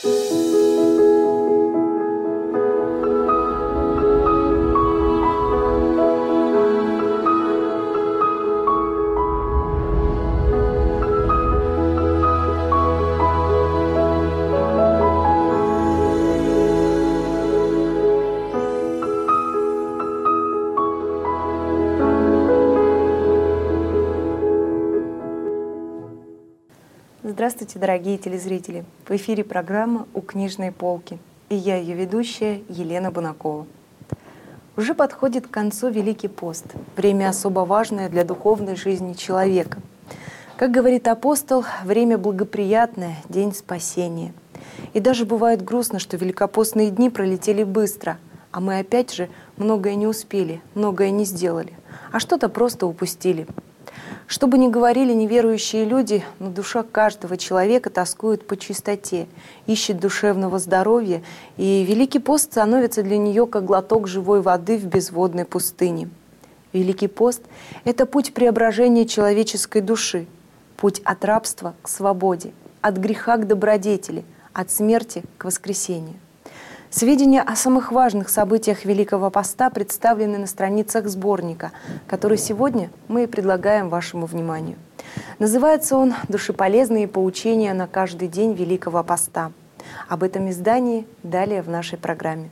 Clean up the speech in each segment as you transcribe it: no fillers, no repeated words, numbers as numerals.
Здравствуйте, дорогие телезрители! В эфире программа «У книжной полки» и я, ее ведущая, Елена Бунакова. Уже подходит к концу Великий пост, время особо важное для духовной жизни человека. Как говорит апостол, время благоприятное, день спасения. И даже бывает грустно, что великопостные дни пролетели быстро, а мы опять же многое не успели, многое не сделали, а что-то просто упустили. Что бы ни говорили неверующие люди, но душа каждого человека тоскует по чистоте, ищет душевного здоровья, и Великий пост становится для нее как глоток живой воды в безводной пустыне. Великий пост – это путь преображения человеческой души, путь от рабства к свободе, от греха к добродетели, от смерти к воскресению. Сведения о самых важных событиях Великого поста представлены на страницах сборника, который сегодня мы и предлагаем вашему вниманию. Называется он «Душеполезные поучения на каждый день Великого поста». Об этом издании далее в нашей программе.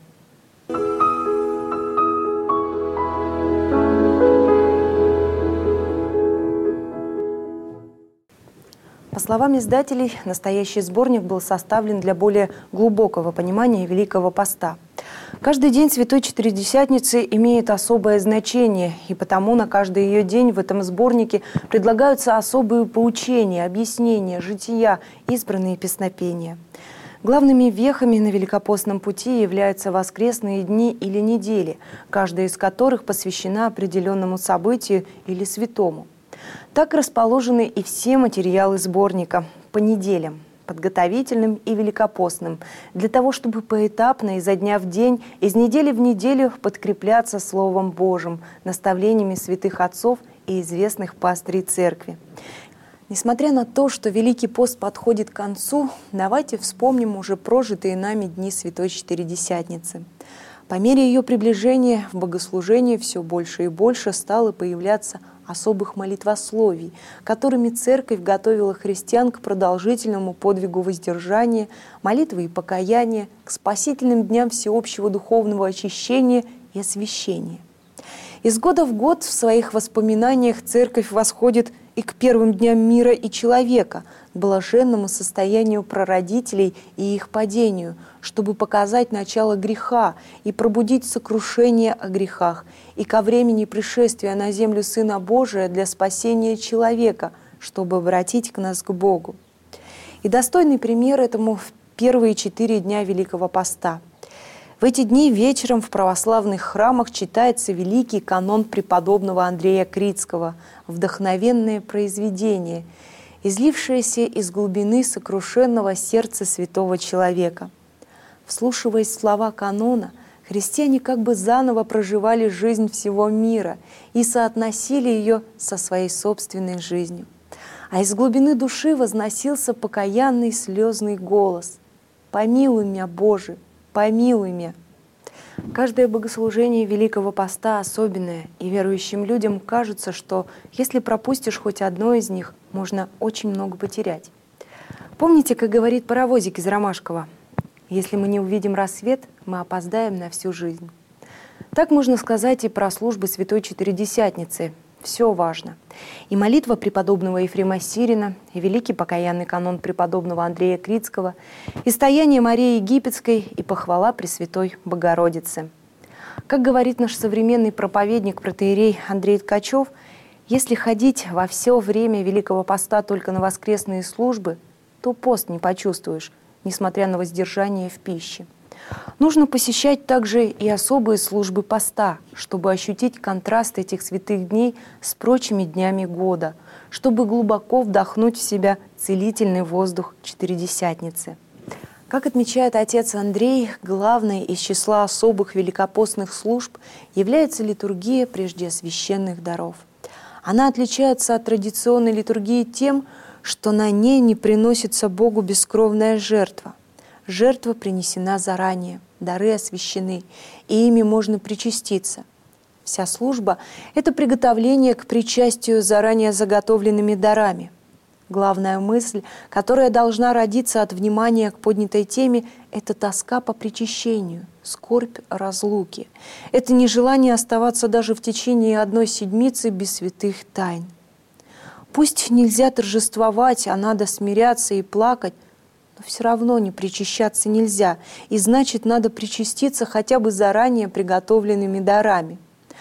По словам издателей, настоящий сборник был составлен для более глубокого понимания Великого поста. Каждый день Святой Четыредесятницы имеет особое значение, и потому на каждый ее день в этом сборнике предлагаются особые поучения, объяснения, жития, избранные песнопения. Главными вехами на великопостном пути являются воскресные дни или недели, каждая из которых посвящена определенному событию или святому. Так расположены и все материалы сборника по неделям, подготовительным и великопостным, для того, чтобы поэтапно, изо дня в день, из недели в неделю подкрепляться Словом Божьим, наставлениями святых отцов и известных пастырей Церкви. Несмотря на то, что Великий пост подходит к концу, давайте вспомним уже прожитые нами дни Святой Четыредесятницы. По мере ее приближения в богослужении все больше и больше стало появляться особых молитвословий, которыми Церковь готовила христиан к продолжительному подвигу воздержания, молитвы и покаяния, к спасительным дням всеобщего духовного очищения и освящения. Из года в год в своих воспоминаниях Церковь восходит и к первым дням мира и человека, к блаженному состоянию прародителей и их падению, чтобы показать начало греха и пробудить сокрушение о грехах, и ко времени пришествия на землю Сына Божия для спасения человека, чтобы обратить к нас к Богу. И достойный пример этому в первые 4 дня Великого поста. В эти дни вечером в православных храмах читается великий канон преподобного Андрея Критского, вдохновенное произведение, излившееся из глубины сокрушенного сердца святого человека. Вслушиваясь в слова канона, христиане как бы заново проживали жизнь всего мира и соотносили ее со своей собственной жизнью. А из глубины души возносился покаянный слезный голос: «Помилуй меня, Боже! Помилуй меня!» Каждое богослужение Великого поста особенное, и верующим людям кажется, что если пропустишь хоть одно из них, можно очень много потерять. Помните, как говорит паровозик из Ромашкова: «Если мы не увидим рассвет, мы опоздаем на всю жизнь». Так можно сказать и про службы Святой Четыредесятницы. Все важно. И молитва преподобного Ефрема Сирина, и великий покаянный канон преподобного Андрея Критского, и стояние Марии Египетской, и похвала Пресвятой Богородицы. Как говорит наш современный проповедник протоиерей Андрей Ткачев, если ходить во все время Великого поста только на воскресные службы, то пост не почувствуешь, несмотря на воздержание в пище. Нужно посещать также и особые службы поста, чтобы ощутить контраст этих святых дней с прочими днями года, чтобы глубоко вдохнуть в себя целительный воздух Четыредесятницы. Как отмечает отец Андрей, главной из числа особых великопостных служб является литургия прежде священных даров. Она отличается от традиционной литургии тем, что на ней не приносится Богу бескровная жертва. Жертва принесена заранее, дары освящены, и ими можно причаститься. Вся служба – это приготовление к причастию заранее заготовленными дарами. Главная мысль, которая должна родиться от внимания к поднятой теме – это тоска по причащению, скорбь разлуки. Это нежелание оставаться даже в течение одной седмицы без святых тайн. Пусть нельзя торжествовать, а надо смиряться и плакать, но все равно не причащаться нельзя, и значит, надо причаститься хотя бы заранее приготовленными дарами.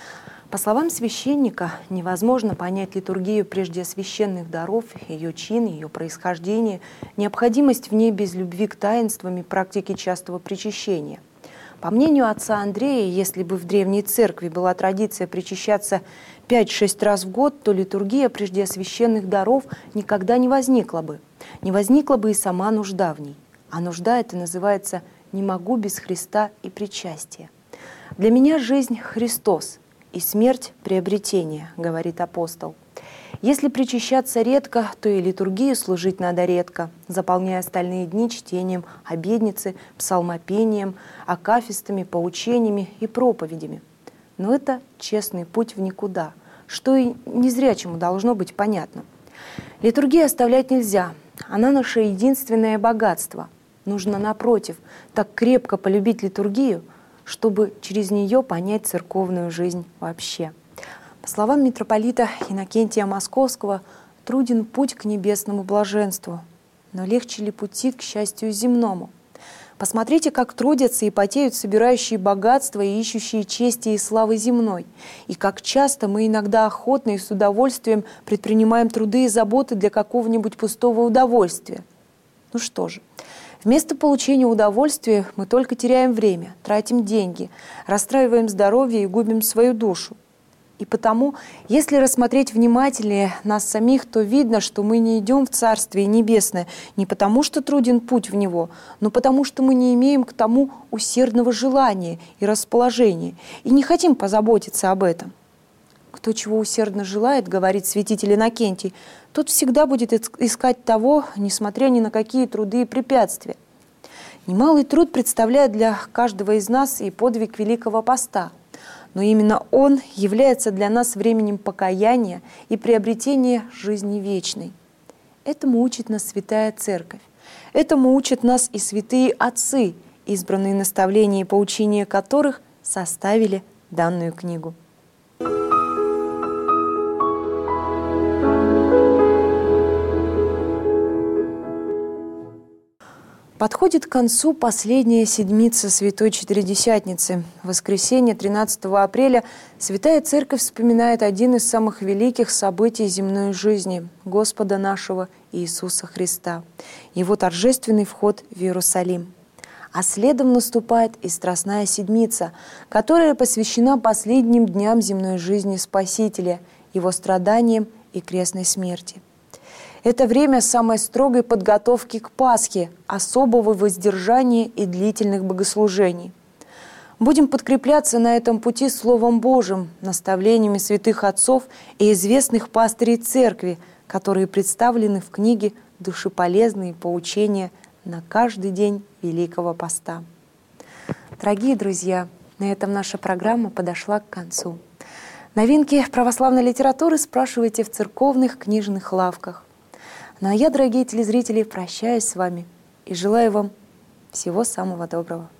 По словам священника, невозможно понять литургию прежде священных даров, ее чин, ее происхождение, необходимость в ней без любви к таинствам и практике частого причащения. По мнению отца Андрея, если бы в Древней Церкви была традиция причащаться 5-6 раз в год, то литургия прежде священных даров никогда не возникла бы. Не возникла бы и сама нужда в ней. А нужда эта называется «не могу без Христа и причастия». «Для меня жизнь – Христос, и смерть – приобретение», – говорит апостол. Если причащаться редко, то и литургию служить надо редко, заполняя остальные дни чтением обедницы, псалмопением, акафистами, поучениями и проповедями. Но это честный путь в никуда, что и незрячему должно быть понятно. Литургию оставлять нельзя, она наше единственное богатство. Нужно, напротив, так крепко полюбить литургию, чтобы через нее понять церковную жизнь вообще. По словам митрополита Иннокентия Московского, труден путь к небесному блаженству, но легче ли пути к счастью земному? Посмотрите, как трудятся и потеют собирающие богатства и ищущие чести и славы земной, и как часто мы иногда охотно и с удовольствием предпринимаем труды и заботы для какого-нибудь пустого удовольствия. Ну что же, вместо получения удовольствия мы только теряем время, тратим деньги, расстраиваем здоровье и губим свою душу. И потому, если рассмотреть внимательнее нас самих, то видно, что мы не идем в Царствие Небесное не потому, что труден путь в него, но потому, что мы не имеем к тому усердного желания и расположения, и не хотим позаботиться об этом. Кто чего усердно желает, говорит святитель Иннокентий, тот всегда будет искать того, несмотря ни на какие труды и препятствия. Немалый труд представляет для каждого из нас и подвиг Великого Поста. Но именно он является для нас временем покаяния и приобретения жизни вечной. Этому учит нас Святая Церковь. Этому учат нас и святые отцы, избранные наставления и поучения которых составили данную книгу. Подходит к концу последняя седмица Святой Четыредесятницы. В воскресенье 13 апреля Святая Церковь вспоминает один из самых великих событий земной жизни – Господа нашего Иисуса Христа, Его торжественный вход в Иерусалим. А следом наступает и Страстная Седмица, которая посвящена последним дням земной жизни Спасителя, Его страданиям и крестной смерти. Это время самой строгой подготовки к Пасхе, особого воздержания и длительных богослужений. Будем подкрепляться на этом пути Словом Божьим, наставлениями святых отцов и известных пастырей Церкви, которые представлены в книге «Душеполезные поучения на каждый день Великого Поста». Дорогие друзья, на этом наша программа подошла к концу. Новинки православной литературы спрашивайте в церковных книжных лавках. Ну а я, дорогие телезрители, прощаюсь с вами и желаю вам всего самого доброго.